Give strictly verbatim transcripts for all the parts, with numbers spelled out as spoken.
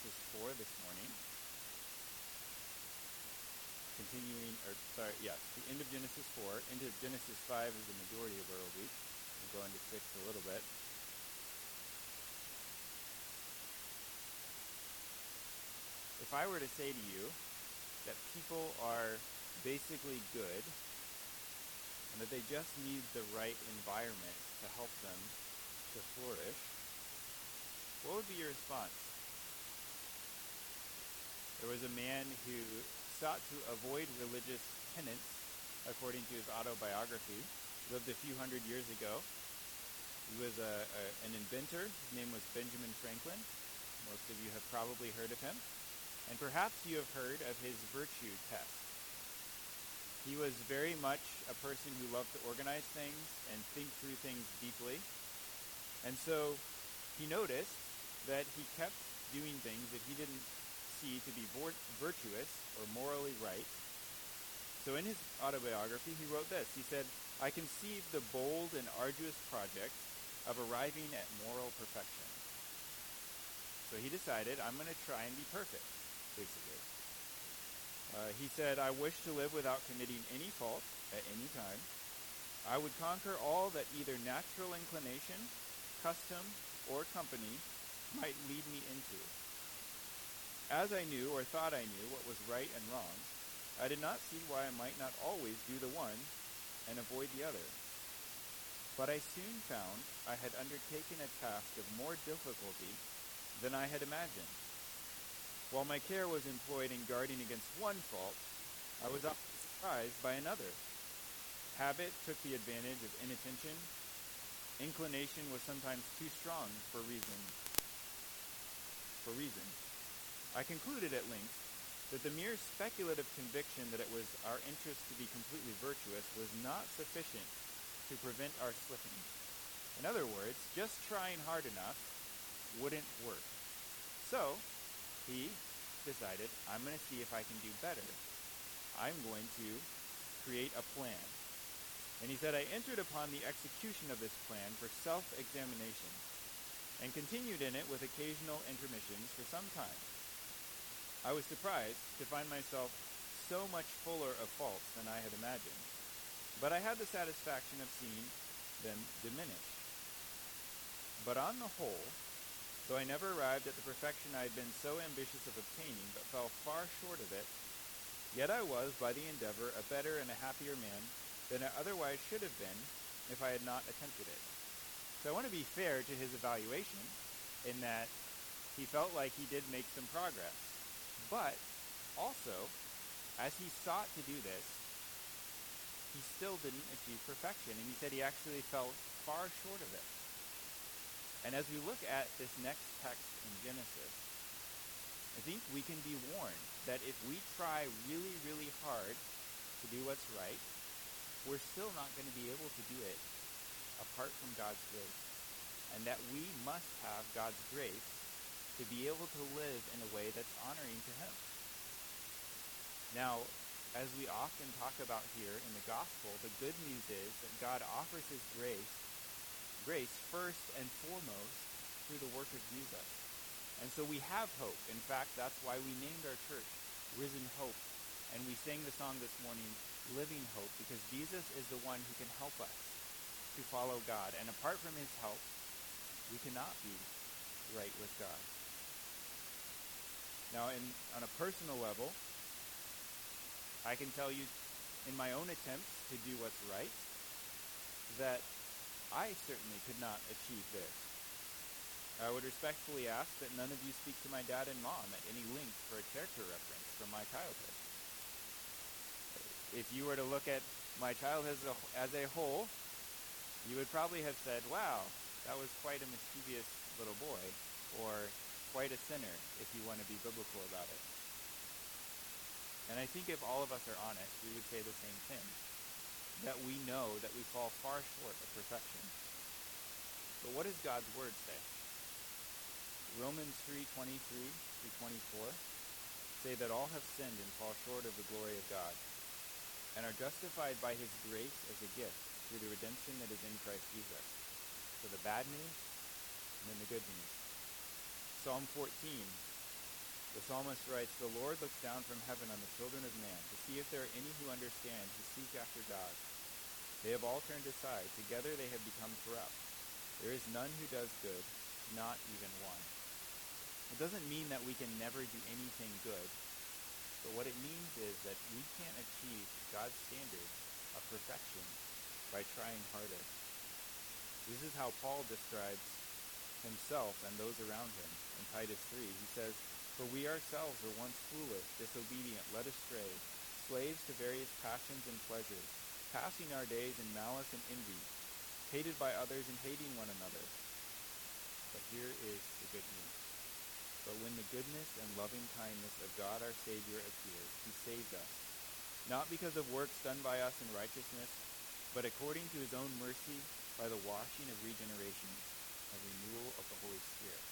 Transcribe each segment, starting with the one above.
Genesis four this morning. Continuing, or sorry, yes, the end of Genesis four. Into Genesis five is the majority of our week. We'll go into six a little bit. If I were to say to you that people are basically good and that they just need the right environment to help them to flourish, what would be your response? There was a man who sought to avoid religious tenets, according to his autobiography. He lived a few hundred years ago. He was a, a, an inventor. His name was Benjamin Franklin. Most of you have probably heard of him. And perhaps you have heard of his virtue test. He was very much a person who loved to organize things and think through things deeply. And so he noticed that he kept doing things that he didn't see to be virtuous or morally right. So in his autobiography, he wrote this. He said, "I conceived the bold and arduous project of arriving at moral perfection." So he decided, I'm going to try and be perfect, basically. Uh, he said, "I wish to live without committing any fault at any time. I would conquer all that either natural inclination, custom, or company might lead me into. As I knew or thought I knew what was right and wrong, I did not see why I might not always do the one and avoid the other. But I soon found I had undertaken a task of more difficulty than I had imagined. While my care was employed in guarding against one fault, I was often surprised by another. Habit took the advantage of inattention. Inclination was sometimes too strong for reason. For reason. I concluded at length that the mere speculative conviction that it was our interest to be completely virtuous was not sufficient to prevent our slipping. In other words, just trying hard enough wouldn't work. So, he decided, I'm going to see if I can do better. I'm going to create a plan. And he said, I entered upon the execution of this plan for self-examination and continued in it with occasional intermissions for some time. I was surprised to find myself so much fuller of faults than I had imagined, but I had the satisfaction of seeing them diminish. But on the whole, though I never arrived at the perfection I had been so ambitious of obtaining, but fell far short of it, yet I was, by the endeavor, a better and a happier man than I otherwise should have been if I had not attempted it. So I want to be fair to his evaluation in that he felt like he did make some progress. But also, as he sought to do this, he still didn't achieve perfection. And he said he actually fell far short of it. And as we look at this next text in Genesis, I think we can be warned that if we try really, really hard to do what's right, we're still not going to be able to do it apart from God's grace. And that we must have God's grace to be able to live in a way that's honoring to him. Now, as we often talk about here in the gospel, the good news is that God offers his grace, grace first and foremost through the work of Jesus. And so we have hope. In fact, that's why we named our church Risen Hope. And we sang the song this morning, Living Hope, because Jesus is the one who can help us to follow God. And apart from his help, we cannot be right with God. Now, in, on a personal level, I can tell you in my own attempts to do what's right that I certainly could not achieve this. I would respectfully ask that none of you speak to my dad and mom at any length for a character reference from my childhood. If you were to look at my childhood as a, as a whole, you would probably have said, wow, that was quite a mischievous little boy, or quite a sinner, if you want to be biblical about it. And I think if all of us are honest, we would say the same thing, that we know that we fall far short of perfection. But what does God's word say? Romans three twenty-three through twenty-four say that all have sinned and fall short of the glory of God, and are justified by his grace as a gift through the redemption that is in Christ Jesus. So the bad news and then the good news. Psalm fourteen The psalmist writes, "The Lord looks down from heaven on the children of man to see if there are any who understand, who seek after God. They have all turned aside. Together they have become corrupt. There is none who does good, not even one." It doesn't mean that we can never do anything good, but what it means is that we can't achieve God's standard of perfection by trying harder. This is how Paul describes himself and those around him in Titus three. He says, "For we ourselves were once foolish, disobedient, led astray, slaves to various passions and pleasures, passing our days in malice and envy, hated by others and hating one another." But here is the good news. "But when the goodness and loving kindness of God our Savior appeared, he saved us, not because of works done by us in righteousness, but according to his own mercy, by the washing of regeneration and renewal of the Holy Spirit."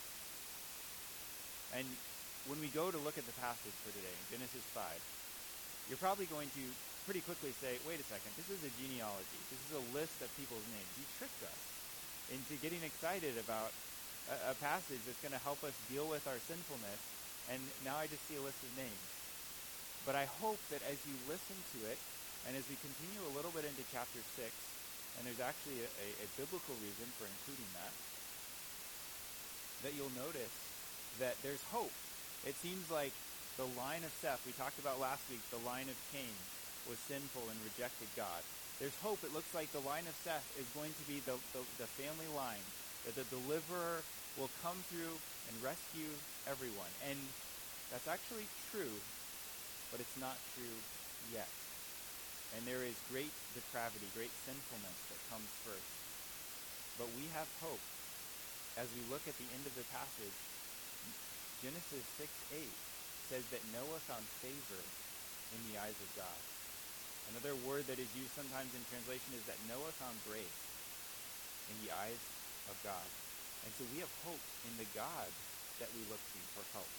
And when we go to look at the passage for today, in Genesis five, you're probably going to pretty quickly say, wait a second, this is a genealogy. This is a list of people's names. He tricked us into getting excited about a, a passage that's going to help us deal with our sinfulness, and now I just see a list of names. But I hope that as you listen to it, and as we continue a little bit into chapter six, and there's actually a, a, a biblical reason for including that, that you'll notice that there's hope. It seems like the line of Seth, we talked about last week, the line of Cain was sinful and rejected God. There's hope. It looks like the line of Seth is going to be the, the, the family line, that the deliverer will come through and rescue everyone. And that's actually true, but it's not true yet. And there is great depravity, great sinfulness that comes first. But we have hope. As we look at the end of the passage, Genesis six eight says that Noah found favor in the eyes of God. Another word that is used sometimes in translation is that Noah found grace in the eyes of God. And so we have hope in the God that we look to for help.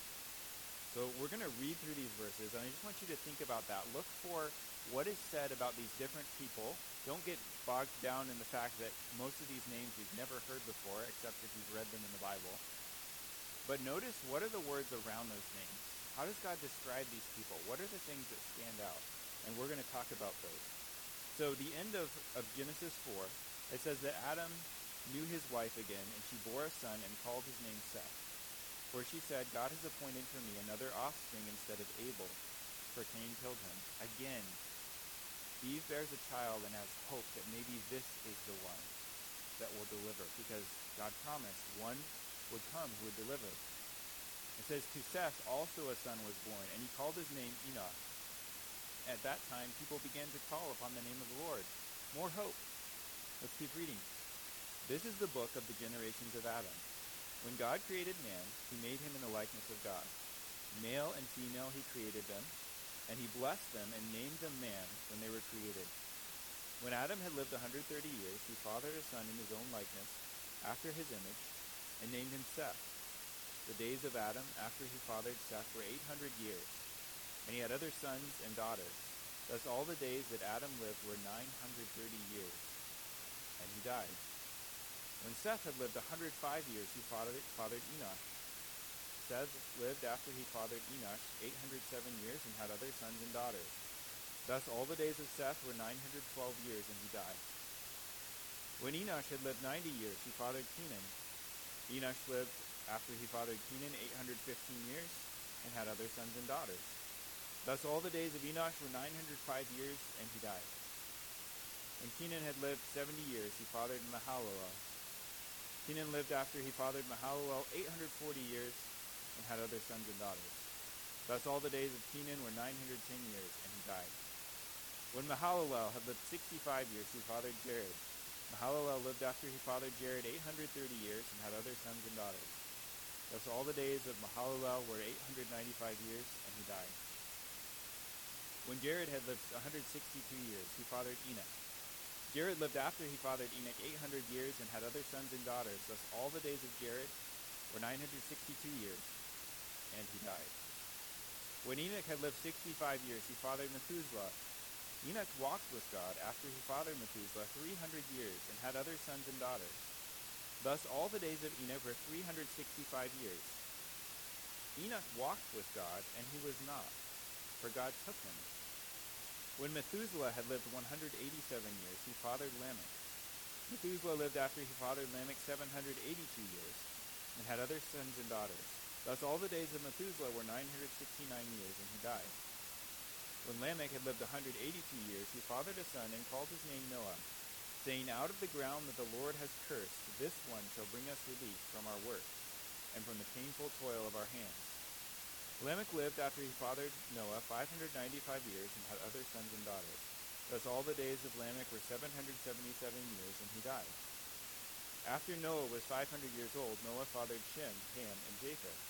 So we're going to read through these verses, and I just want you to think about that. Look for what is said about these different people. Don't get bogged down in the fact that most of these names you've never heard before, except if you've read them in the Bible. But notice, what are the words around those names? How does God describe these people? What are the things that stand out? And we're going to talk about those. So the end of, of Genesis four, it says that Adam knew his wife again, and she bore a son and called his name Seth. For she said, "God has appointed for me another offspring instead of Abel, for Cain killed him." Again, Eve bears a child and has hope that maybe this is the one that will deliver, because God promised one would come who would deliver. It says, "To Seth also a son was born, and he called his name Enoch. At that time, people began to call upon the name of the Lord." More hope. Let's keep reading. "This is the book of the generations of Adam. When God created man, he made him in the likeness of God. Male and female he created them, and he blessed them and named them man when they were created. When Adam had lived one hundred thirty years, he fathered a son in his own likeness, after his image, and named him Seth. The days of Adam after he fathered Seth were eight hundred years, and he had other sons and daughters. Thus all the days that Adam lived were nine hundred thirty years, and he died. When Seth had lived one hundred five years, he fathered, fathered Enoch. Seth lived after he fathered Enoch eight hundred seven years and had other sons and daughters. Thus all the days of Seth were nine hundred twelve years, and he died. When Enoch had lived ninety years, he fathered Kenan. Enoch lived after he fathered Kenan eight hundred fifteen years and had other sons and daughters. Thus all the days of Enoch were nine hundred five years, and he died. When Kenan had lived seventy years, he fathered Mahalalel. Kenan lived after he fathered Mahalalel eight hundred forty years and had other sons and daughters. Thus all the days of Kenan were nine hundred ten years, and he died. When Mahalalel had lived sixty-five years, he fathered Jared. Mahalalel lived after he fathered Jared eight hundred thirty years and had other sons and daughters. Thus all the days of Mahalalel were eight hundred ninety-five years, and he died. When Jared had lived one hundred sixty-two years, he fathered Enoch. Jared lived after he fathered Enoch eight hundred years and had other sons and daughters. Thus all the days of Jared were nine hundred sixty-two years, and he died. When Enoch had lived sixty-five years, he fathered Methuselah. Enoch walked with God after he fathered Methuselah three hundred years and had other sons and daughters. Thus all the days of Enoch were three hundred sixty-five years. Enoch walked with God, and he was not, for God took him. When Methuselah had lived one hundred eighty-seven years, he fathered Lamech. Methuselah lived after he fathered Lamech seven hundred eighty-two years, and had other sons and daughters. Thus all the days of Methuselah were nine hundred sixty-nine years, and he died. When Lamech had lived one hundred eighty-two years, he fathered a son, and called his name Noah, saying, Out of the ground that the Lord has cursed, this one shall bring us relief from our work, and from the painful toil of our hands. Lamech lived after he fathered Noah five hundred ninety-five years, and had other sons and daughters. Thus all the days of Lamech were seven hundred seventy-seven years, and he died. After Noah was five hundred years old, Noah fathered Shem, Ham, and Japheth.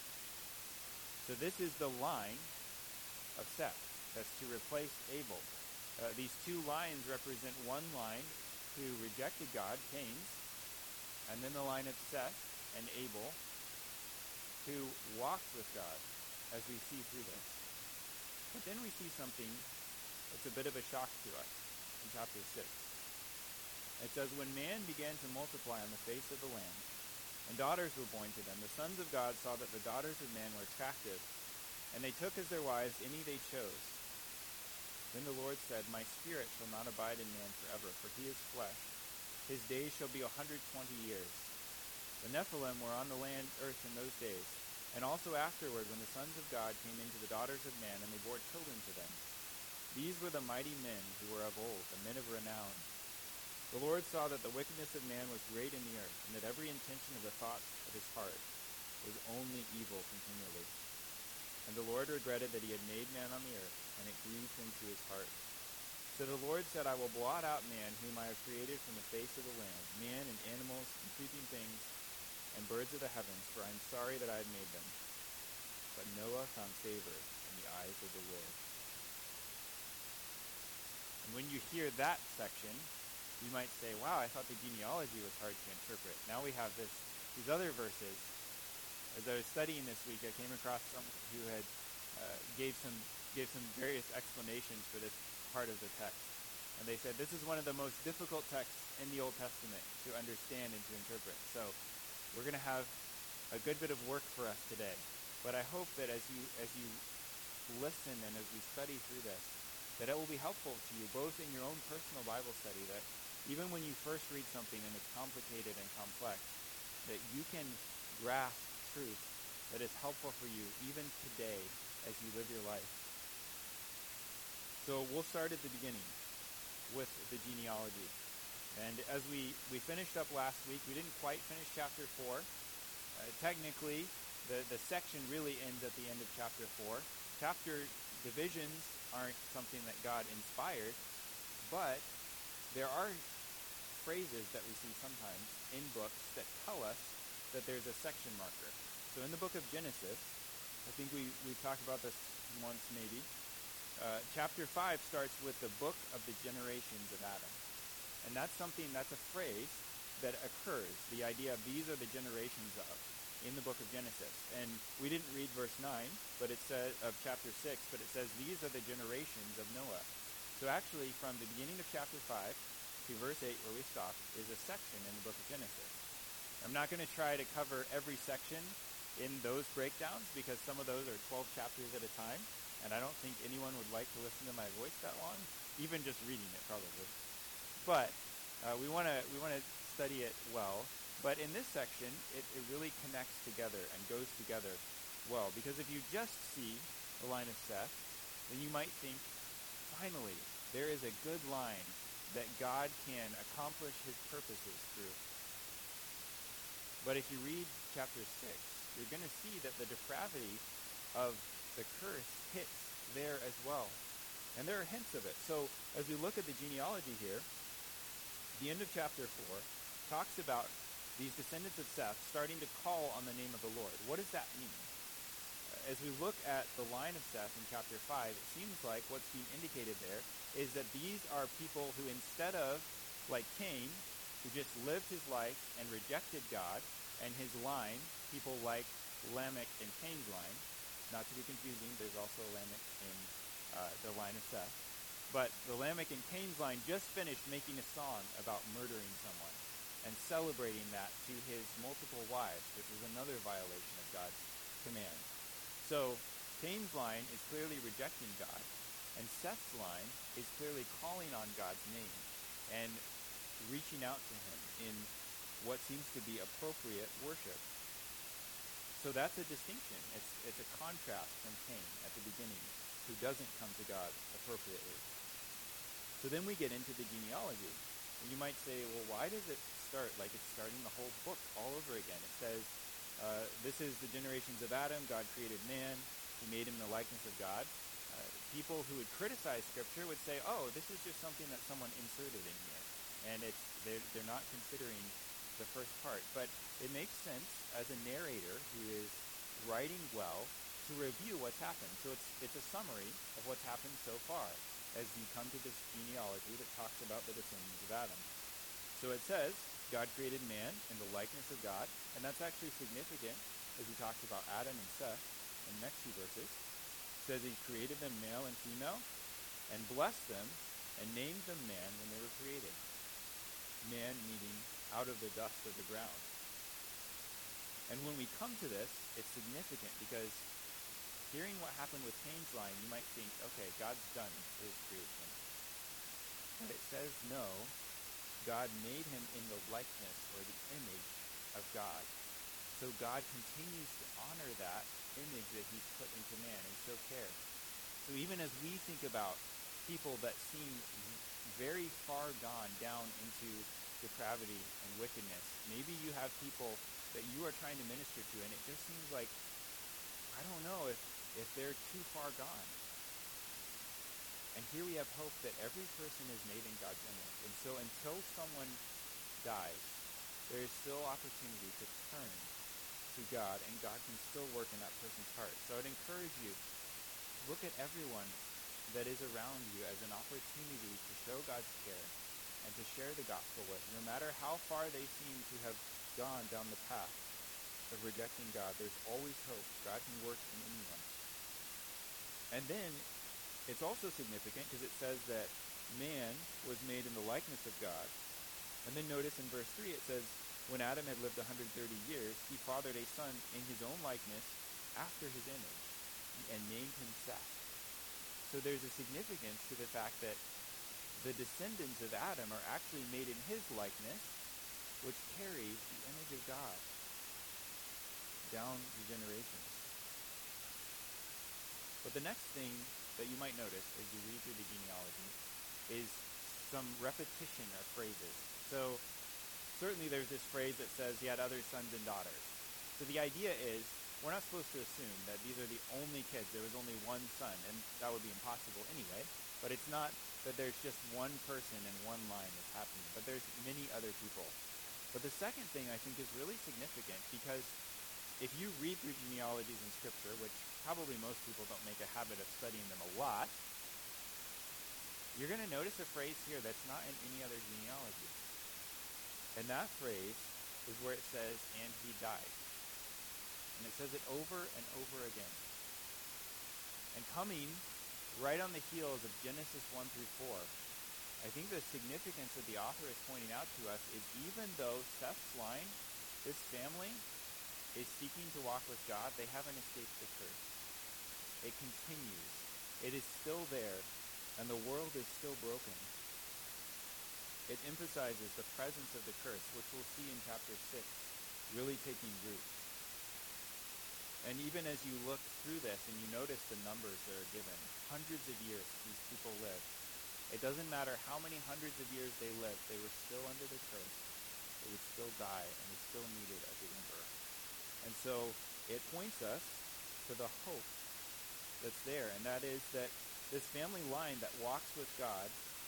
So this is the line of Seth. That's to replace Abel. Uh, these two lines represent one line who rejected God, Cain's, and then the line of Seth and Abel who walked with God, as we see through this. But then we see something that's a bit of a shock to us in chapter six. It says, When man began to multiply on the face of the land, and daughters were born to them, the sons of God saw that the daughters of man were attractive, and they took as their wives any they chose. Then the Lord said, My spirit shall not abide in man forever, for he is flesh. His days shall be a hundred twenty years. The Nephilim were on the land earth in those days, and also afterward when the sons of God came into the daughters of man, and they bore children to them. These were the mighty men who were of old, the men of renown. The Lord saw that the wickedness of man was great in the earth, and that every intention of the thoughts of his heart was only evil continually. And the Lord regretted that he had made man on the earth, and it grieved him to his heart. So the Lord said, I will blot out man, whom I have created from the face of the land, man and animals and creeping things and birds of the heavens, for I am sorry that I have made them. But Noah found favor in the eyes of the Lord. And when you hear that section, you might say, wow, I thought the genealogy was hard to interpret. Now we have this these other verses. As I was studying this week, I came across someone who had uh, gave some gave some various explanations for this part of the text. And they said this is one of the most difficult texts in the Old Testament to understand and to interpret. So we're going to have a good bit of work for us today. But I hope that as you as you listen and as we study through this, that it will be helpful to you, both in your own personal Bible study, that even when you first read something and it's complicated and complex, that you can grasp truth that is helpful for you even today as you live your life. So we'll start at the beginning with the genealogy. And as we, we finished up last week, we didn't quite finish chapter four. Uh, technically, the, the section really ends at the end of chapter four. Chapter divisions aren't something that God inspired, but there are phrases that we see sometimes in books that tell us that there's a section marker. So in the book of Genesis, I think we, we've talked about this once maybe, uh, chapter five starts with the book of the generations of Adam. And that's something, that's a phrase that occurs, the idea of these are the generations of, in the book of Genesis. And we didn't read verse nine, but it says, of chapter six, but it says these are the generations of Noah. So actually from the beginning of chapter five to verse eight, where we stopped, is a section in the book of Genesis. I'm not going to try to cover every section in those breakdowns because some of those are twelve chapters at a time, and I don't think anyone would like to listen to my voice that long, even just reading it probably. But uh, we want to we want to study it well. But in this section, it, it really connects together and goes together well, because if you just see the line of Seth, then you might think, finally, there is a good line that God can accomplish his purposes through. But if you read chapter six, you're going to see that the depravity of the curse hits there as well. And there are hints of it. So as we look at the genealogy here, the end of chapter four talks about these descendants of Seth starting to call on the name of the Lord. What does that mean? As we look at the line of Seth in chapter five, it seems like what's being indicated there is that these are people who, instead of, like Cain, who just lived his life and rejected God, and his line, people like Lamech and Cain's line, not to be confusing, there's also Lamech in uh, the line of Seth, but the Lamech and Cain's line just finished making a song about murdering someone and celebrating that to his multiple wives, which is another violation of God's command. So Cain's line is clearly rejecting God, and Seth's line is clearly calling on God's name and reaching out to him in what seems to be appropriate worship. So that's a distinction. It's it's a contrast from Cain at the beginning, who doesn't come to God appropriately. So then we get into the genealogy. And you might say, well, why does it start like it's starting the whole book all over again? It says, uh, this is the generations of Adam. God created man. He made him in the likeness of God. Uh, people who would criticize Scripture would say, oh, this is just something that someone inserted in here. And it's they're, they're not considering the first part. But it makes sense as a narrator who is writing well to review what's happened. So it's it's a summary of what's happened so far as you come to this genealogy that talks about the descendants of Adam. So it says, God created man in the likeness of God, and that's actually significant as he talks about Adam and Seth in the next few verses. It says he created them male and female, and blessed them, and named them man when they were created. Man meaning out of the dust of the ground. And when we come to this, it's significant because hearing what happened with Cain's line, you might think, okay, God's done his creation. But it says no, God made him in the likeness or the image of God. So God continues to honor that image that he's put into man and show care. So even as we think about people that seem very far gone down into depravity and wickedness, maybe you have people that you are trying to minister to, and it just seems like, I don't know if if they're too far gone. And here we have hope that every person is made in God's image. And so until someone dies, there is still opportunity to turn to God, and God can still work in that person's heart. So I'd encourage you, look at everyone that is around you as an opportunity to show God's care and to share the gospel with. No matter how far they seem to have gone down the path of rejecting God, there's always hope. God can work in anyone. And then it's also significant because it says that man was made in the likeness of God. And then notice in verse three it says, when Adam had lived one hundred thirty years, he fathered a son in his own likeness after his image and named him Seth. So there's a significance to the fact that the descendants of Adam are actually made in his likeness, which carries the image of God down the generations. But the next thing that you might notice as you read through the genealogy is some repetition of phrases. So certainly there's this phrase that says he had other sons and daughters. So the idea is we're not supposed to assume that these are the only kids. There was only one son, and that would be impossible anyway. But it's not that there's just one person and one line that's happening, but there's many other people. But the second thing I think is really significant because if you read through genealogies in Scripture, which probably most people don't make a habit of studying them a lot, you're going to notice a phrase here that's not in any other genealogy. And that phrase is where it says, and he died. And it says it over and over again. And coming right on the heels of Genesis one through four, I think the significance that the author is pointing out to us is even though Seth's line, this family, is seeking to walk with God, they haven't escaped the curse. It continues. It is still there, and the world is still broken. It emphasizes the presence of the curse, which we'll see in chapter six, really taking root. And even as you look through this and you notice the numbers that are given, hundreds of years these people lived. It doesn't matter how many hundreds of years they lived, they were still under the curse. They would still die, and they still needed a deliverer. And so it points us to the hope that's there, and that is that this family line that walks with God,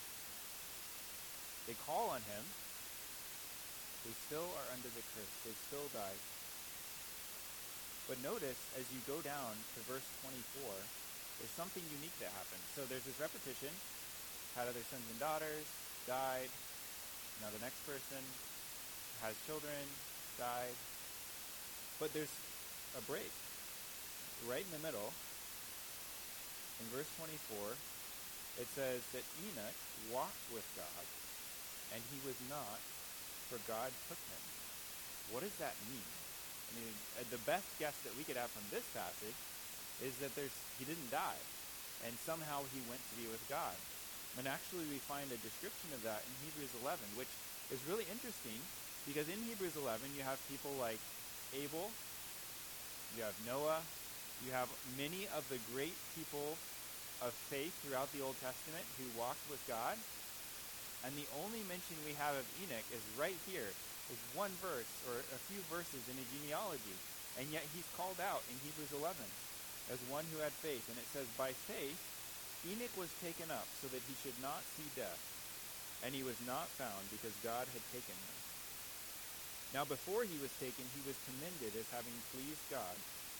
they call on him, they still are under the curse, they still die. But notice, as you go down to verse twenty-four, there's something unique that happens. So there's this repetition, had other sons and daughters, died. Now the next person has children, died. But there's a break. Right in the middle, in verse twenty-four, it says that Enoch walked with God, and he was not, for God took him. What does that mean? I mean, uh, the best guess that we could have from this passage is that there's he didn't die, and somehow he went to be with God. And actually we find a description of that in Hebrews eleven, which is really interesting, because in Hebrews eleven you have people like Abel, you have Noah, you have many of the great people of faith throughout the Old Testament who walked with God. And the only mention we have of Enoch is right here. Is one verse or a few verses in a genealogy. And yet he's called out in Hebrews eleven as one who had faith. And it says, by faith, Enoch was taken up so that he should not see death. And he was not found because God had taken him. Now before he was taken, he was commended as having pleased God.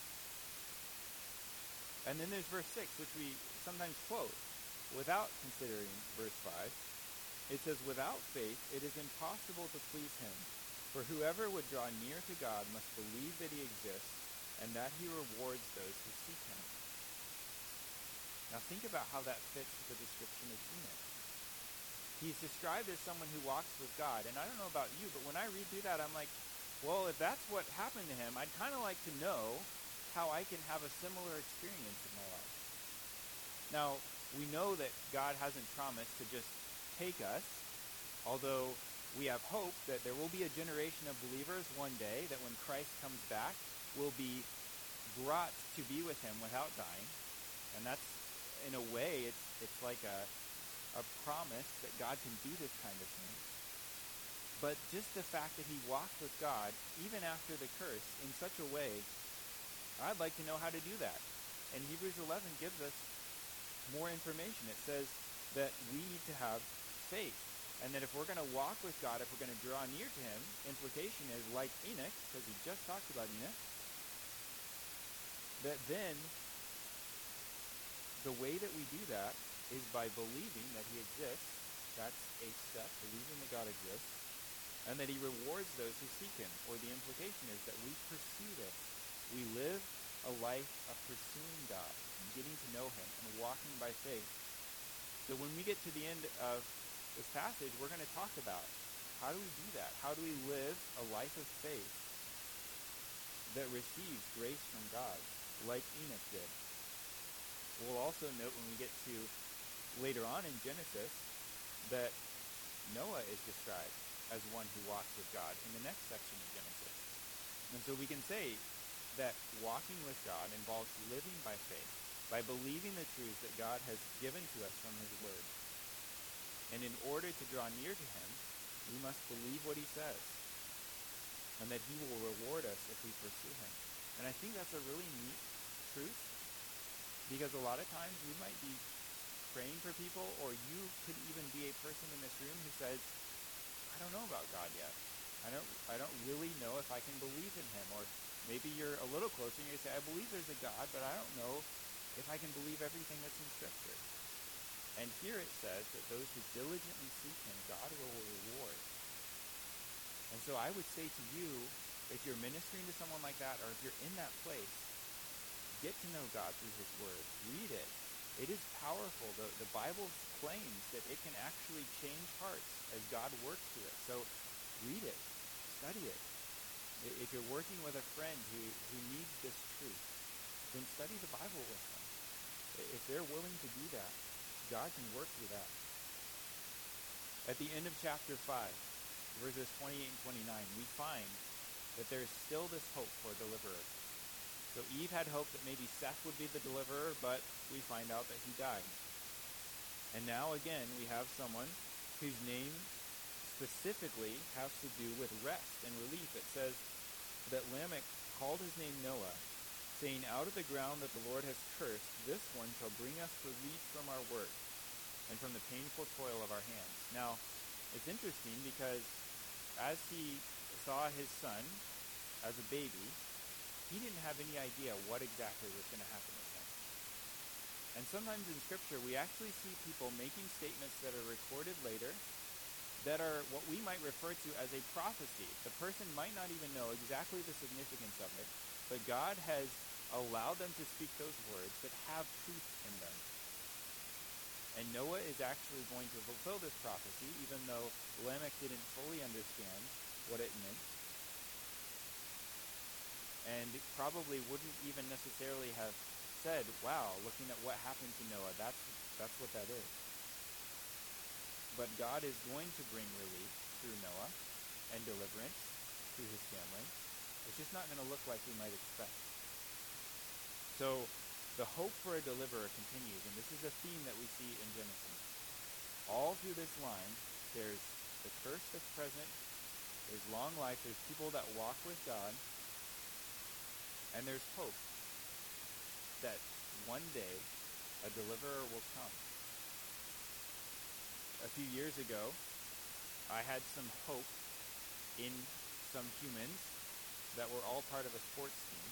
And then there's verse six, which we sometimes quote without considering verse five. It says, without faith, it is impossible to please him. For whoever would draw near to God must believe that he exists and that he rewards those who seek him. Now think about how that fits with the description of Enoch. He's described as someone who walks with God. And I don't know about you, but when I read through that, I'm like, well, if that's what happened to him, I'd kind of like to know how I can have a similar experience in my life. Now, we know that God hasn't promised to just take us, although we have hope that there will be a generation of believers one day that when Christ comes back will be brought to be with him without dying. And that's, in a way, it's it's like a, a promise that God can do this kind of thing. But just the fact that he walked with God, even after the curse, in such a way, I'd like to know how to do that. And Hebrews eleven gives us more information. It says that we need to have faith. And that if we're going to walk with God, if we're going to draw near to him, implication is like Enoch, because he just talked about Enoch, that then the way that we do that is by believing that he exists. That's a step, believing that God exists, and that he rewards those who seek him. Or the implication is that we pursue this. We live a life of pursuing God, and getting to know him, and walking by faith. So when we get to the end of this passage, we're going to talk about how do we do that? How do we live a life of faith that receives grace from God, like Enoch did? We'll also note when we get to later on in Genesis that Noah is described as one who walks with God in the next section of Genesis. And so we can say that walking with God involves living by faith, by believing the truths that God has given to us from his word. And in order to draw near to him, we must believe what he says, and that he will reward us if we pursue him. And I think that's a really neat truth, because a lot of times we might be praying for people, or you could even be a person in this room who says, I don't know about God yet. I don't I don't really know if I can believe in him. Or maybe you're a little closer and you say, I believe there's a God, but I don't know if I can believe everything that's in Scripture. And here it says that those who diligently seek him, God will reward. And so I would say to you, if you're ministering to someone like that, or if you're in that place, get to know God through his word. Read it. It is powerful. The, the Bible claims that it can actually change hearts as God works through it. So read it. Study it. If you're working with a friend who, who needs this truth, then study the Bible with them. If they're willing to do that, God can work through that. At the end of chapter five, verses twenty-eight and twenty-nine, we find that there is still this hope for a deliverer. So Eve had hoped that maybe Seth would be the deliverer, but we find out that he died. And now again, we have someone whose name specifically has to do with rest and relief. It says that Lamech called his name Noah, saying, out of the ground that the Lord has cursed, this one shall bring us relief from our work and from the painful toil of our hands. Now, it's interesting because as he saw his son as a baby, he didn't have any idea what exactly was going to happen with him. And sometimes in Scripture, we actually see people making statements that are recorded later that are what we might refer to as a prophecy. The person might not even know exactly the significance of it, but God has allowed them to speak those words that have truth in them. And Noah is actually going to fulfill this prophecy, even though Lamech didn't fully understand what it meant, and probably wouldn't even necessarily have said, wow, looking at what happened to Noah, that's, that's what that is. But God is going to bring relief through Noah and deliverance through his family. It's just not going to look like we might expect. So the hope for a deliverer continues, and this is a theme that we see in Genesis. All through this line, there's the curse that's present, there's long life, there's people that walk with God, and there's hope that one day a deliverer will come. A few years ago, I had some hope in some humans that were all part of a sports team.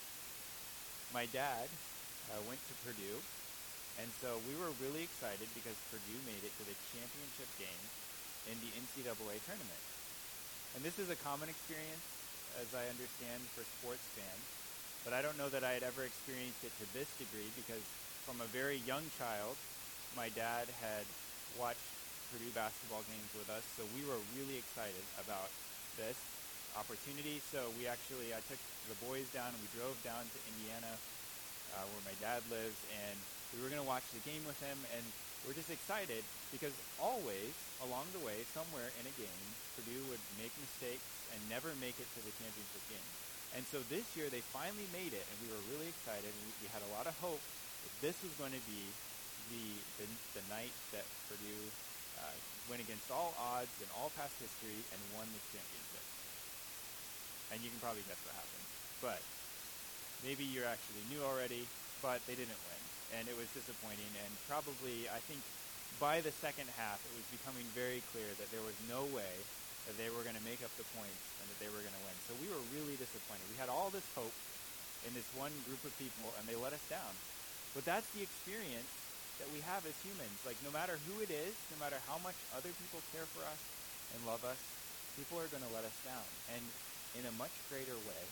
My dad uh, went to Purdue, and so we were really excited because Purdue made it to the championship game in the N C double A tournament. And this is a common experience, as I understand, for sports fans, but I don't know that I had ever experienced it to this degree because from a very young child, my dad had watched Purdue basketball games with us, so we were really excited about this opportunity. So we actually, I took the boys down and we drove down to Indiana, uh, where my dad lives, and we were going to watch the game with him, and we're just excited because always along the way, somewhere in a game, Purdue would make mistakes and never make it to the championship game. And so this year they finally made it, and we were really excited, and we, we had a lot of hope that this was going to be the the, the night that Purdue Uh, went against all odds and all past history and won the championship. And you can probably guess what happened. But maybe you actually knew already, but they didn't win. And it was disappointing. And probably, I think, by the second half, it was becoming very clear that there was no way that they were going to make up the points and that they were going to win. So we were really disappointed. We had all this hope in this one group of people, and they let us down. But that's the experience that we have as humans. Like, no matter who it is, no matter how much other people care for us and love us, people are going to let us down. And in a much greater way,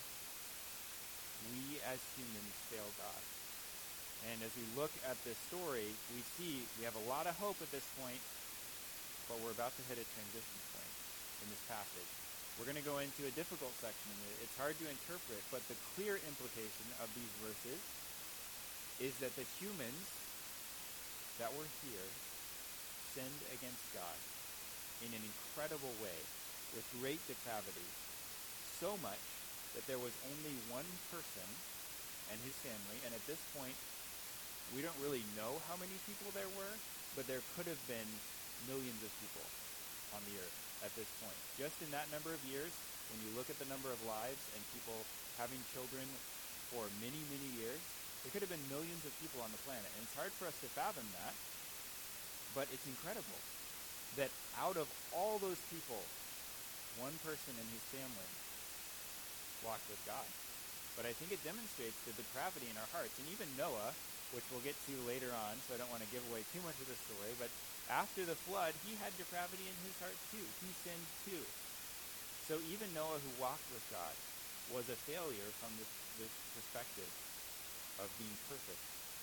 we as humans fail God. And as we look at this story, we see we have a lot of hope at this point, but we're about to hit a transition point in this passage. We're going to go into a difficult section. It's hard to interpret, but the clear implication of these verses is that the humans that were here sinned against God in an incredible way with great depravity, so much that there was only one person and his family, and at this point we don't really know how many people there were, but there could have been millions of people on the earth at this point. Just in that number of years, when you look at the number of lives and people having children for many, many years, there could have been millions of people on the planet. And it's hard for us to fathom that, but it's incredible that out of all those people, one person and his family walked with God. But I think it demonstrates the depravity in our hearts. And even Noah, which we'll get to later on, so I don't want to give away too much of the story, but after the flood, he had depravity in his heart too. He sinned too. So even Noah, who walked with God, was a failure from this, this perspective of being perfect.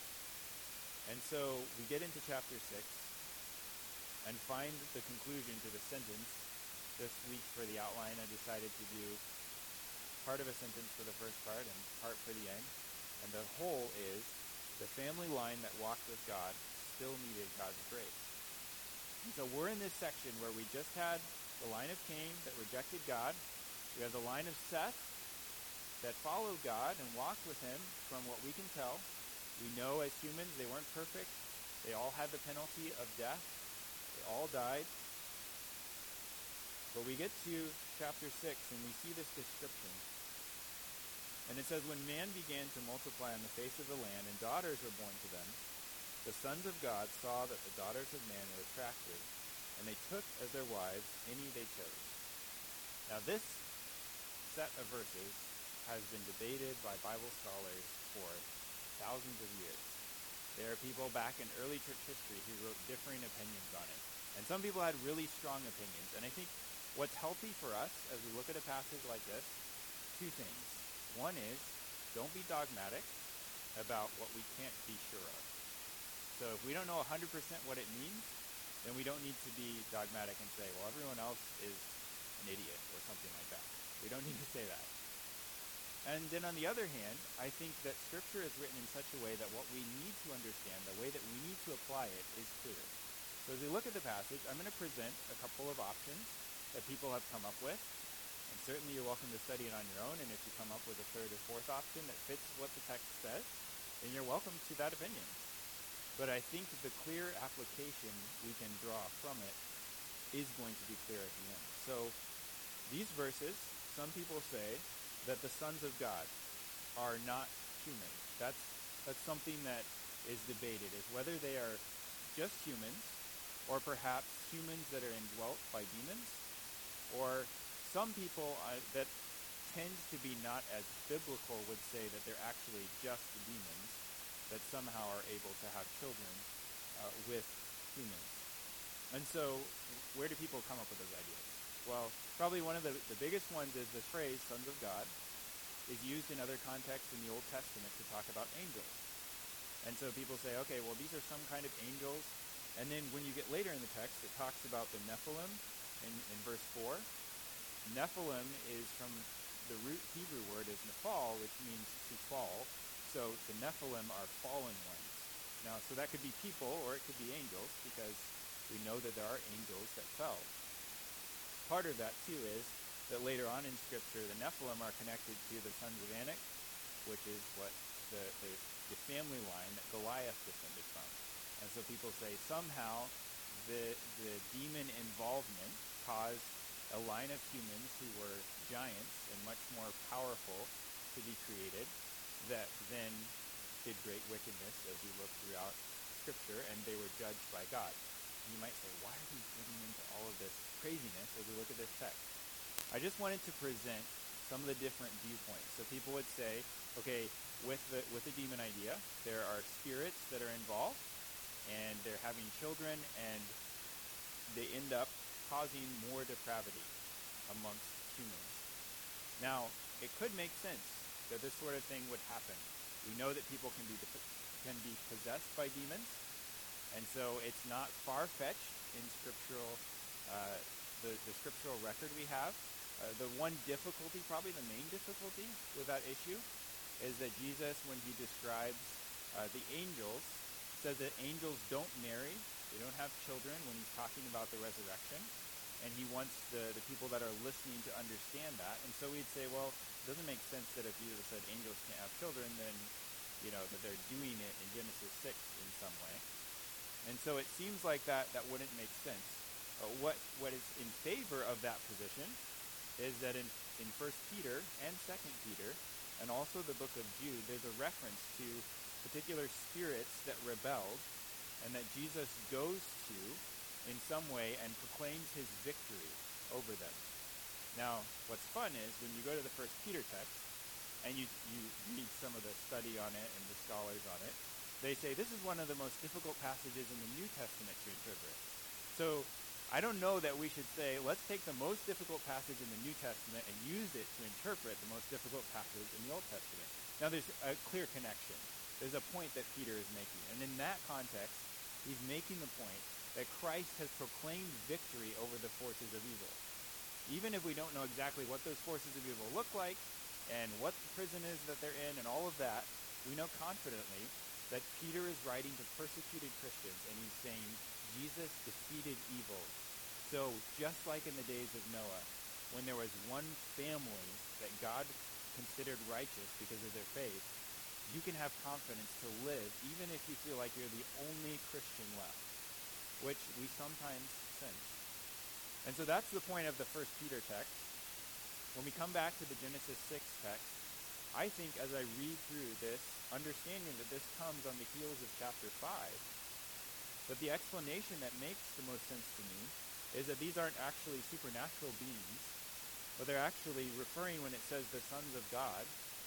And so we get into chapter six and find the conclusion to the sentence. This week for the outline, I decided to do part of a sentence for the first part and part for the end. And the whole is, the family line that walked with God still needed God's grace. And so we're in this section where we just had the line of Cain that rejected God. We have the line of Seth that followed God and walked with him from what we can tell. We know as humans they weren't perfect. They all had the penalty of death. They all died. But we get to chapter six and we see this description. And it says, when man began to multiply on the face of the land and daughters were born to them, the sons of God saw that the daughters of man were attractive, and they took as their wives any they chose. Now this set of verses has been debated by Bible scholars for thousands of years. There are people back in early church history who wrote differing opinions on it. And some people had really strong opinions. And I think what's healthy for us as we look at a passage like this, two things. One is, don't be dogmatic about what we can't be sure of. So if we don't know one hundred percent what it means, then we don't need to be dogmatic and say, well, everyone else is an idiot or something like that. We don't need to say that. And then on the other hand, I think that Scripture is written in such a way that what we need to understand, the way that we need to apply it, is clear. So as we look at the passage, I'm going to present a couple of options that people have come up with. And certainly you're welcome to study it on your own, and if you come up with a third or fourth option that fits what the text says, then you're welcome to that opinion. But I think the clear application we can draw from it is going to be clear at the end. So these verses, some people say that the sons of God are not human. That's that's something that is debated, is whether they are just humans, or perhaps humans that are indwelt by demons, or some people uh, that tend to be not as biblical would say that they're actually just demons that somehow are able to have children uh, with humans. And so where do people come up with those ideas? Well, probably one of the, the biggest ones is the phrase sons of God is used in other contexts in the Old Testament to talk about angels. And so people say, okay, well, these are some kind of angels. And then when you get later in the text, it talks about the Nephilim in, in verse four. Nephilim is from the root Hebrew word is nephal, which means to fall. So the Nephilim are fallen ones. Now, so that could be people or it could be angels, because we know that there are angels that fell. Part of that, too, is that later on in Scripture, the Nephilim are connected to the sons of Anak, which is what the, the, the family line that Goliath descended from. And so people say somehow the, the demon involvement caused a line of humans who were giants and much more powerful to be created that then did great wickedness as you look throughout Scripture, and they were judged by God. And you might say, why are we getting into all of this craziness as we look at this text? I just wanted to present some of the different viewpoints. So people would say, okay, with the with the demon idea, there are spirits that are involved, and they're having children, and they end up causing more depravity amongst humans. Now, it could make sense that this sort of thing would happen. We know that people can be can be possessed by demons, and so it's not far-fetched in scriptural uh, the, the scriptural record we have. Uh, the one difficulty, probably the main difficulty with that issue, is that Jesus, when he describes uh, the angels, says that angels don't marry, they don't have children when he's talking about the resurrection, and he wants the, the people that are listening to understand that. And so we'd say, well, it doesn't make sense that if Jesus said angels can't have children, then, you know, that they're doing it in Genesis six in some way. And so it seems like that, that wouldn't make sense. Uh, what what is in favor of that position is that in, in First Peter and Second Peter, and also the book of Jude, there's a reference to particular spirits that rebelled, and that Jesus goes to in some way and proclaims his victory over them. Now, what's fun is when you go to the First Peter text, and you, you read some of the study on it and the scholars on it, they say this is one of the most difficult passages in the New Testament to interpret. So I don't know that we should say, let's take the most difficult passage in the New Testament and use it to interpret the most difficult passage in the Old Testament. Now, there's a clear connection. There's a point that Peter is making. And in that context, he's making the point that Christ has proclaimed victory over the forces of evil. Even if we don't know exactly what those forces of evil look like and what the prison is that they're in and all of that, we know confidently that Peter is writing to persecuted Christians, and he's saying, Jesus defeated evil. So just like in the days of Noah, when there was one family that God considered righteous because of their faith, you can have confidence to live even if you feel like you're the only Christian left, which we sometimes sense. And so that's the point of the First Peter text. When we come back to the Genesis six text, I think as I read through this, understanding that this comes on the heels of chapter five, but the explanation that makes the most sense to me is that these aren't actually supernatural beings, but they're actually referring, when it says the sons of God,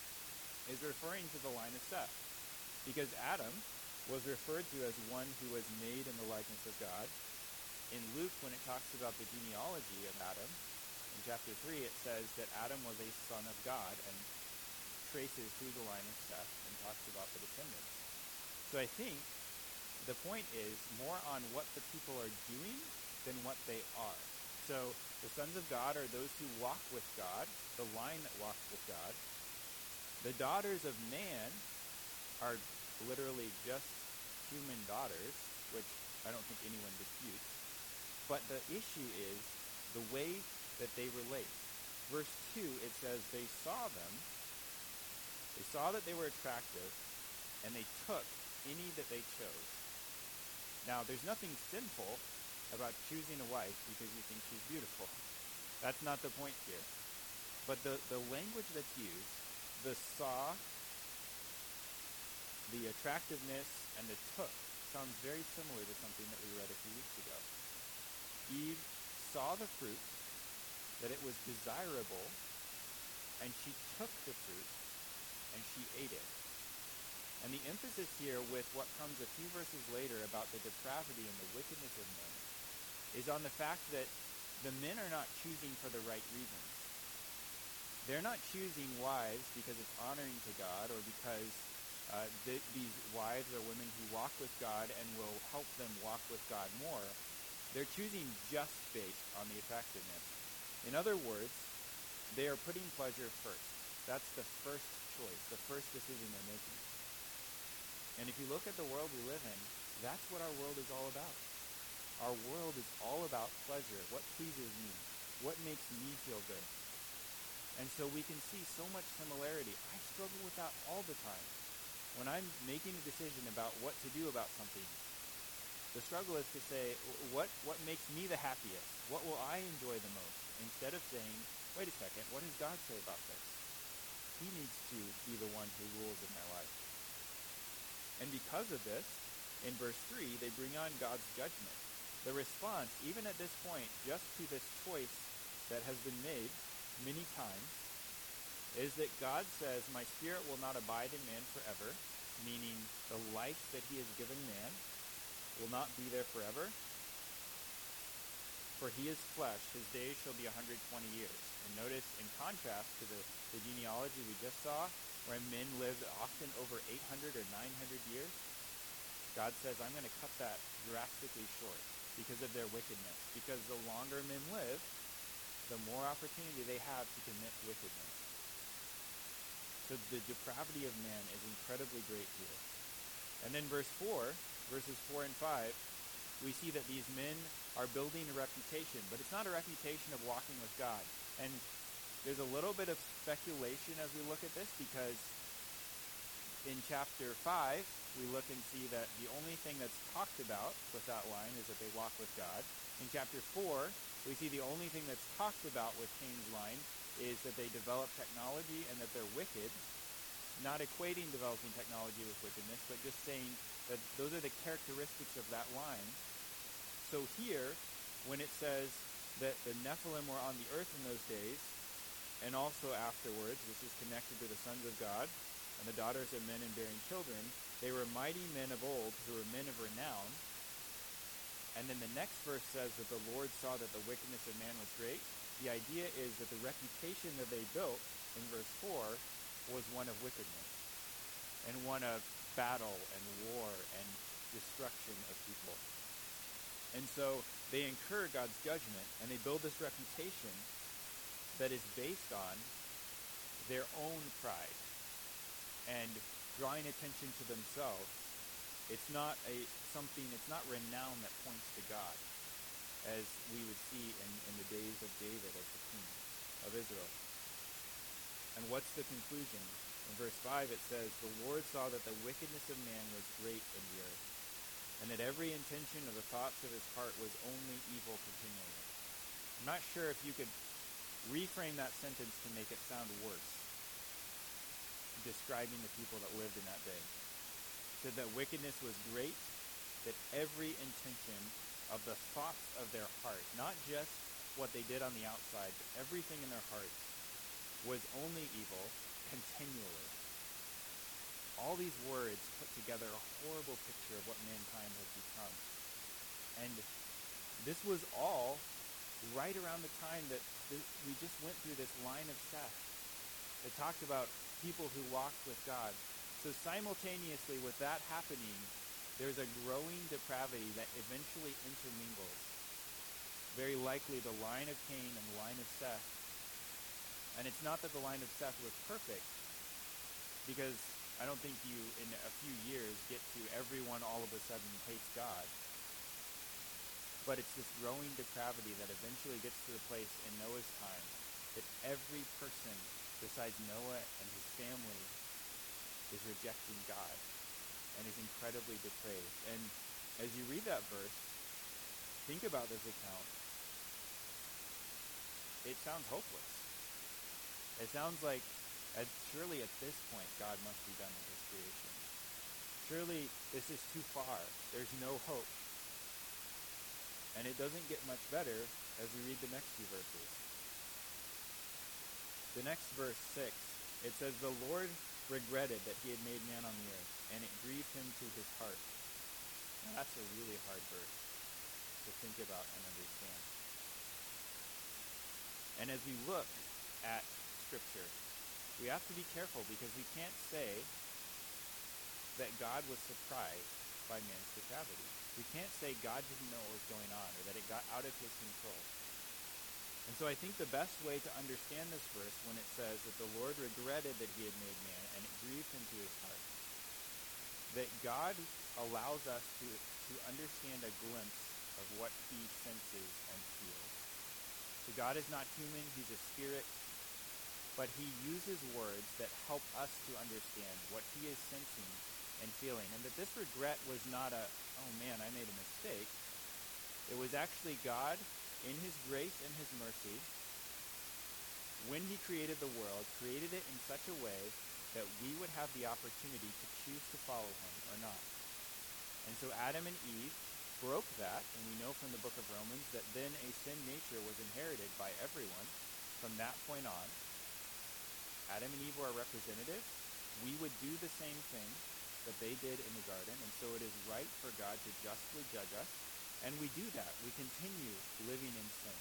is referring to the line of Seth. Because Adam was referred to as one who was made in the likeness of God. In Luke, when it talks about the genealogy of Adam, in chapter three, it says that Adam was a son of God and traces through the line of Seth and talks about the descendants. So I think the point is more on what the people are doing than what they are. So the sons of God are those who walk with God, the line that walks with God. The daughters of man are literally just human daughters, which I don't think anyone disputes. But the issue is the way that they relate. Verse two, it says, they saw them, they saw that they were attractive, and they took any that they chose. Now, there's nothing sinful about choosing a wife because you think she's beautiful. That's not the point here. But the, the language that's used, the saw, the attractiveness, and the took, sounds very similar to something that we read a few weeks ago. Eve saw the fruit, that it was desirable, and she took the fruit, and she ate it. And the emphasis here with what comes a few verses later about the depravity and the wickedness of men is on the fact that the men are not choosing for the right reasons. They're not choosing wives because it's honoring to God or because uh, th- these wives are women who walk with God and will help them walk with God more. They're choosing just based on the attractiveness. In other words, they are putting pleasure first. That's the first choice, the first decision they're making. And if you look at the world we live in, that's what our world is all about. Our world is all about pleasure, what pleases me, what makes me feel good. And so we can see so much similarity. I struggle with that all the time. When I'm making a decision about what to do about something, the struggle is to say, what, what makes me the happiest? What will I enjoy the most? Instead of saying, wait a second, what does God say about this? He needs to be the one who rules in my life. And because of this, in verse three, they bring on God's judgment. The response, even at this point, just to this choice that has been made many times, is that God says, my spirit will not abide in man forever, meaning the life that he has given man will not be there forever. For he is flesh, his days shall be one hundred twenty years. And notice, in contrast to the, the genealogy we just saw, where men lived often over eight hundred or nine hundred years, God says, I'm going to cut that drastically short because of their wickedness. Because the longer men live, the more opportunity they have to commit wickedness. So the depravity of man is incredibly great here. And then verse four, verses four and five, we see that these men are building a reputation, but it's not a reputation of walking with God. And there's a little bit of speculation as we look at this, because in chapter five, we look and see that the only thing that's talked about with that line is that they walk with God. In chapter four, we see the only thing that's talked about with Cain's line is that they develop technology and that they're wicked, not equating developing technology with wickedness, but just saying that those are the characteristics of that line. So here, when it says that the Nephilim were on the earth in those days, and also afterwards, this is connected to the sons of God, and the daughters of men and bearing children, they were mighty men of old who were men of renown. And then the next verse says that the Lord saw that the wickedness of man was great. The idea is that the reputation that they built in verse four was one of wickedness, and one of battle and war and destruction of people. And so they incur God's judgment, and they build this reputation that is based on their own pride and drawing attention to themselves. It's not a something, it's not renown that points to God, as we would see in, in the days of David as the king of Israel. And what's the conclusion? In verse five it says, the Lord saw that the wickedness of man was great in the earth, and that every intention of the thoughts of his heart was only evil continually. I'm not sure if you could reframe that sentence to make it sound worse, describing the people that lived in that day. It said that wickedness was great, that every intention of the thoughts of their heart, not just what they did on the outside, but everything in their hearts was only evil continually. All these words put together a horrible picture of what mankind has become. And this was all right around the time that th- we just went through this line of Seth that talked about people who walked with God. So simultaneously with that happening, there's a growing depravity that eventually intermingles. Very likely the line of Cain and the line of Seth. And it's not that the line of Seth was perfect, because I don't think you, in a few years, get to everyone all of a sudden hates God. But it's this growing depravity that eventually gets to the place in Noah's time that every person besides Noah and his family is rejecting God and is incredibly depraved. And as you read that verse, think about this account. It sounds hopeless. It sounds like, at, surely at this point, God must be done with his creation. Surely this is too far. There's no hope. And it doesn't get much better as we read the next few verses. The next verse, six, it says, "The Lord regretted that he had made man on the earth, and it grieved him to his heart." Now that's a really hard verse to think about and understand. And as we look at Scripture, we have to be careful because we can't say that God was surprised by man's depravity. We can't say God didn't know what was going on or that it got out of his control. And so I think the best way to understand this verse when it says that the Lord regretted that he had made man and it grieved him to his heart, that God allows us to, to understand a glimpse of what he senses and feels. So God is not human, he's a spirit, but he uses words that help us to understand what he is sensing and feeling. And that this regret was not a, oh man, I made a mistake. It was actually God, in his grace and his mercy, when he created the world, created it in such a way that we would have the opportunity to choose to follow him or not. And so Adam and Eve broke that, and we know from the book of Romans that then a sin nature was inherited by everyone from that point on. Adam and Eve were our representatives. We would do the same thing that they did in the garden, and so it is right for God to justly judge us, and we do that. We continue living in sin.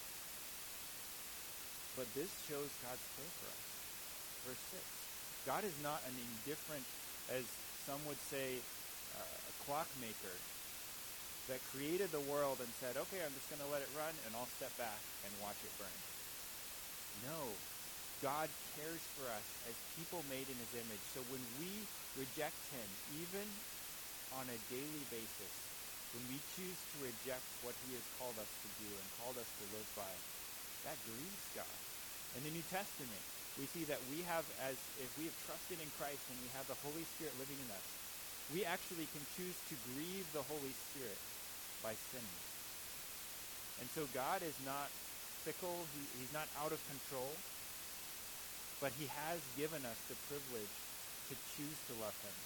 But this shows God's care for us. Verse six. God is not an indifferent, as some would say, uh, a clockmaker that created the world and said, okay, I'm just going to let it run, and I'll step back and watch it burn. No. God cares for us as people made in his image. So when we reject him, even on a daily basis, when we choose to reject what he has called us to do and called us to live by, that grieves God. In the New Testament, we see that we have, as if we have trusted in Christ and we have the Holy Spirit living in us, we actually can choose to grieve the Holy Spirit by sinning. And so God is not fickle, he, he's not out of control, but he has given us the privilege to choose to love him.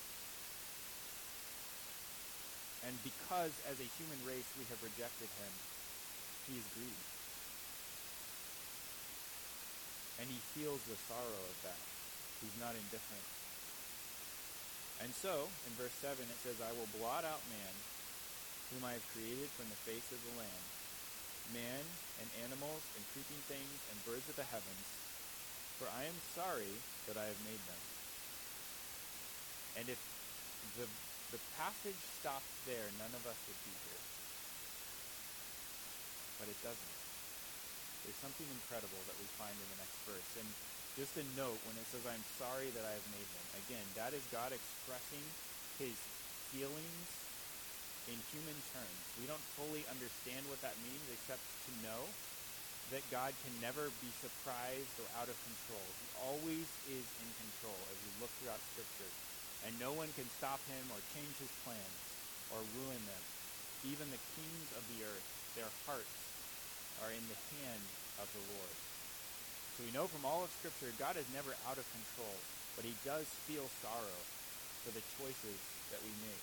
And because as a human race we have rejected him, he is grieved. And he feels the sorrow of that. He's not indifferent. And so, in verse seven, it says, "I will blot out man, whom I have created from the face of the land, man and animals and creeping things and birds of the heavens, for I am sorry that I have made them." And if the the passage stopped there, none of us would be here. But it doesn't. There's something incredible that we find in the next verse. And just a note, when it says, "I'm sorry that I have made them," again, that is God expressing his feelings in human terms. We don't fully understand what that means except to know that God can never be surprised or out of control. He always is in control as we look throughout Scripture. And no one can stop him or change his plans or ruin them. Even the kings of the earth, their hearts are in the hand of the Lord. So we know from all of Scripture, God is never out of control, but he does feel sorrow for the choices that we make.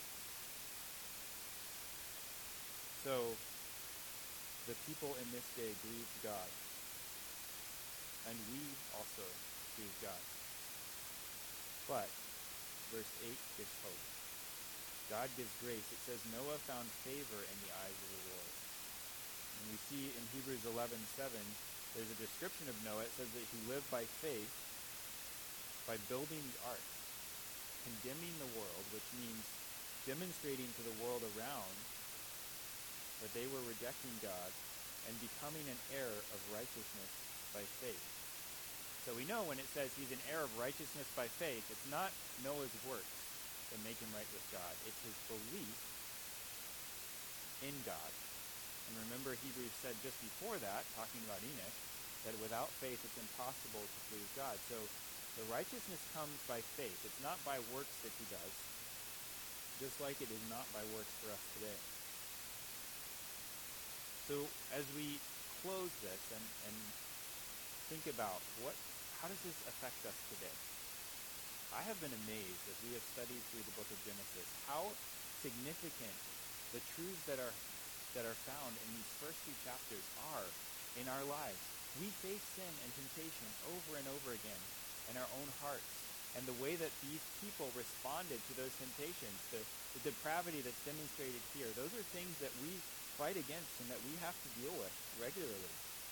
So the people in this day grieved God, and we also grieve God. But verse eight gives hope. God gives grace. It says, "Noah found favor in the eyes of the Lord." And we see in Hebrews eleven seven, there's a description of Noah. It says that he lived by faith, by building the ark, condemning the world, which means demonstrating to the world around that they were rejecting God and becoming an heir of righteousness by faith. So we know when it says he's an heir of righteousness by faith, it's not Noah's works that make him right with God. It's his belief in God. And remember, Hebrews said just before that, talking about Enoch, that without faith it's impossible to please God. So the righteousness comes by faith. It's not by works that he does, just like it is not by works for us today. So as we close this and, and think about what, how does this affect us today? I have been amazed as we have studied through the book of Genesis how significant the truths that are that are found in these first two chapters are in our lives. We face sin and temptation over and over again in our own hearts. And the way that these people responded to those temptations, the, the depravity that's demonstrated here, those are things that we fight against and that we have to deal with regularly.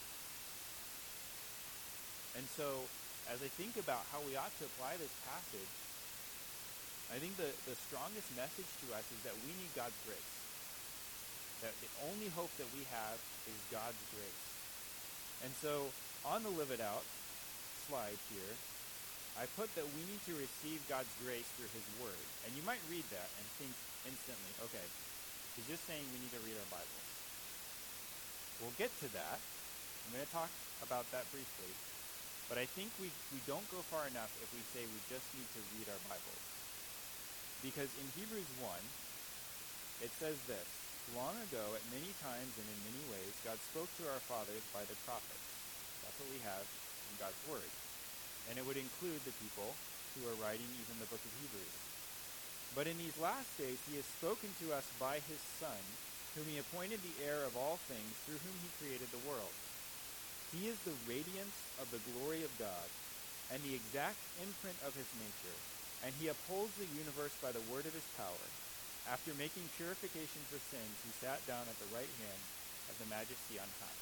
And so, as I think about how we ought to apply this passage, I think the, the strongest message to us is that we need God's grace. That the only hope that we have is God's grace. And so, on the Live It Out slide here, I put that we need to receive God's grace through his word. And you might read that and think instantly, okay, he's just saying we need to read our Bibles. We'll get to that. I'm going to talk about that briefly. But I think we, we don't go far enough if we say we just need to read our Bibles. Because in Hebrews one, it says this, long ago, at many times and in many ways, God spoke to our fathers by the prophets. That's what we have in God's word. And it would include the people who are writing even the book of Hebrews. But in these last days, he has spoken to us by his Son, whom he appointed the heir of all things, through whom he created the world. He is the radiance of the glory of God, and the exact imprint of his nature, and he upholds the universe by the word of his power. After making purification for sins, he sat down at the right hand of the Majesty on high.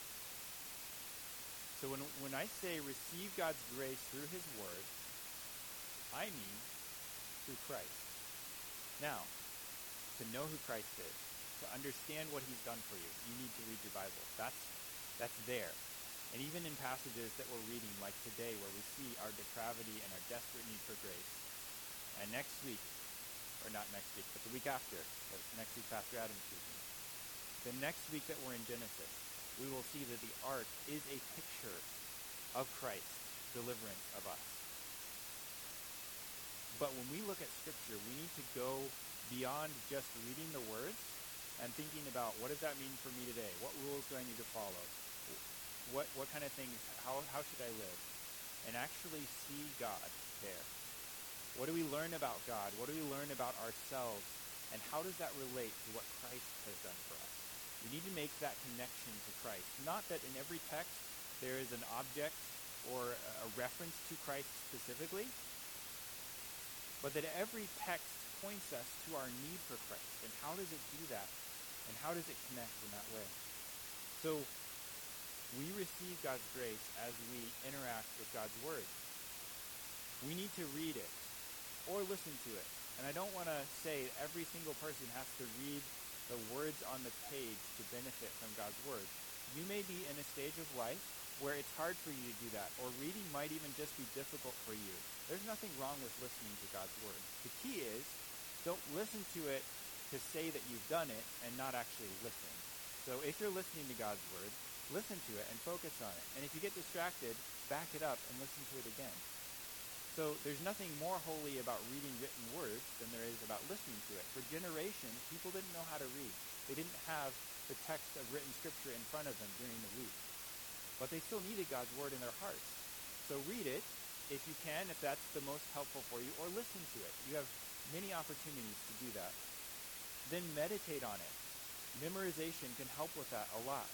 So when, when I say receive God's grace through his word, I mean through Christ. Now, to know who Christ is, to understand what he's done for you, you need to read your Bible. That's, that's there. And even in passages that we're reading, like today, where we see our depravity and our desperate need for grace, and next week, or not next week, but the week after, but next week Pastor Adam's speaking, the next week that we're in Genesis, we will see that the ark is a picture of Christ's deliverance of us. But when we look at Scripture, we need to go beyond just reading the words and thinking about, what does that mean for me today? What rules do I need to follow? What what kind of things, how how should I live? And actually see God there. What do we learn about God? What do we learn about ourselves? And how does that relate to what Christ has done for us? We need to make that connection to Christ. Not that in every text there is an object or a reference to Christ specifically, but that every text points us to our need for Christ. And how does it do that? And how does it connect in that way? So we receive God's grace as we interact with God's word. We need to read it or listen to it. And I don't want to say every single person has to read the words on the page to benefit from God's word. You may be in a stage of life where it's hard for you to do that, or reading might even just be difficult for you. There's nothing wrong with listening to God's word. The key is, don't listen to it to say that you've done it and not actually listen. So if you're listening to God's word, listen to it and focus on it. And if you get distracted, back it up and listen to it again. So there's nothing more holy about reading written words than there is about listening to it. For generations, people didn't know how to read. They didn't have the text of written scripture in front of them during the week. But they still needed God's word in their hearts. So read it if you can, if that's the most helpful for you, or listen to it. You have many opportunities to do that. Then meditate on it. Memorization can help with that a lot.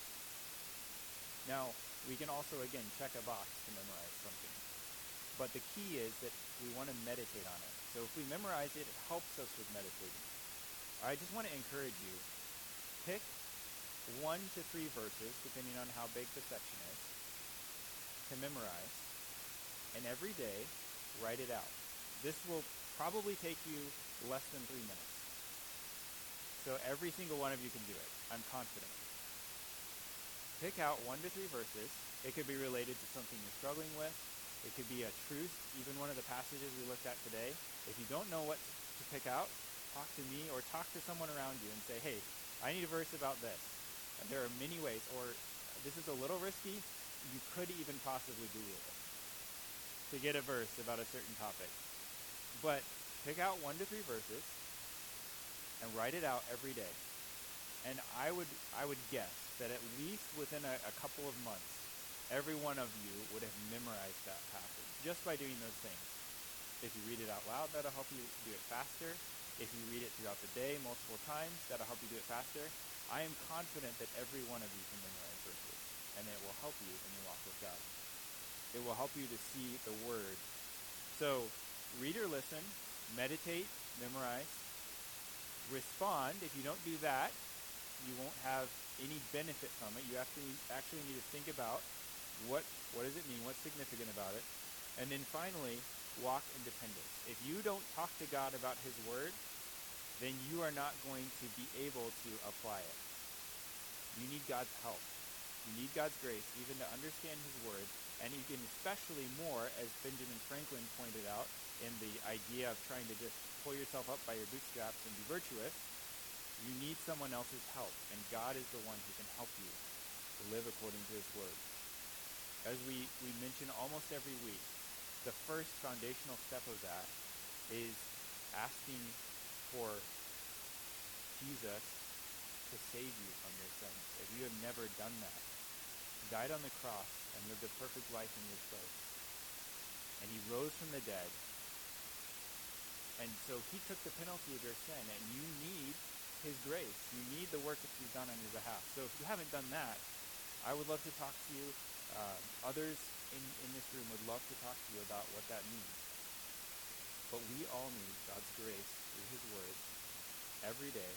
Now, we can also, again, check a box to memorize something. But the key is that we want to meditate on it. So if we memorize it, it helps us with meditating. I just want to encourage you, pick one to three verses, depending on how big the section is, to memorize, and every day, write it out. This will probably take you less than three minutes. So every single one of you can do it. I'm confident. Pick out one to three verses. It could be related to something you're struggling with. It could be a truth, even one of the passages we looked at today. If you don't know what to pick out, talk to me or talk to someone around you and say, hey, I need a verse about this. And there are many ways, or this is a little risky. You could even possibly Google it to get a verse about a certain topic. But pick out one to three verses and write it out every day. And I would I would guess that at least within a, a couple of months, every one of you would have memorized that passage just by doing those things. If you read it out loud, that'll help you do it faster. If you read it throughout the day multiple times, that'll help you do it faster. I am confident that every one of you can memorize verses, and it will help you in your walk with God. It will help you to see the Word. So, read or listen, meditate, memorize, respond. If you don't do that, you won't have any benefit from it. You have to actually need to think about what what does it mean, what's significant about it. And then finally, walk in dependence. If you don't talk to God about His Word, then you are not going to be able to apply it. You need God's help. You need God's grace even to understand His Word, and even especially more, as Benjamin Franklin pointed out, in the idea of trying to just pull yourself up by your bootstraps and be virtuous. You need someone else's help, and God is the one who can help you to live according to His Word. As we, we mention almost every week, the first foundational step of that is asking for Jesus to save you from your sins. If you have never done that, He died on the cross and lived a perfect life in your place. And He rose from the dead. And so He took the penalty of your sin, and you need His grace. You need the work that He's done on your behalf. So if you haven't done that, I would love to talk to you. Uh, others in, in this room would love to talk to you about what that means. But we all need God's grace through His Word every day,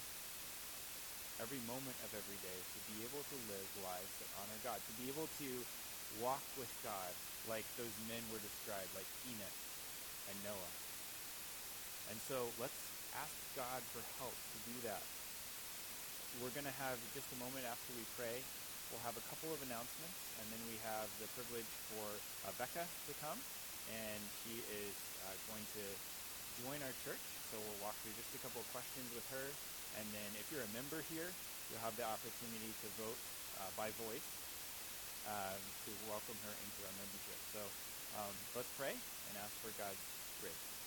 every moment of every day, to be able to live lives that honor God, to be able to walk with God like those men were described, like Enoch and Noah. And so let's ask God for help to do that. We're going to have just a moment after we pray. We'll have a couple of announcements, and then we have the privilege for uh, Becca to come, and she is uh, going to join our church. So we'll walk through just a couple of questions with her, and then if you're a member here, you'll have the opportunity to vote uh, by voice uh, to welcome her into our membership. So um, let's pray and ask for God's grace.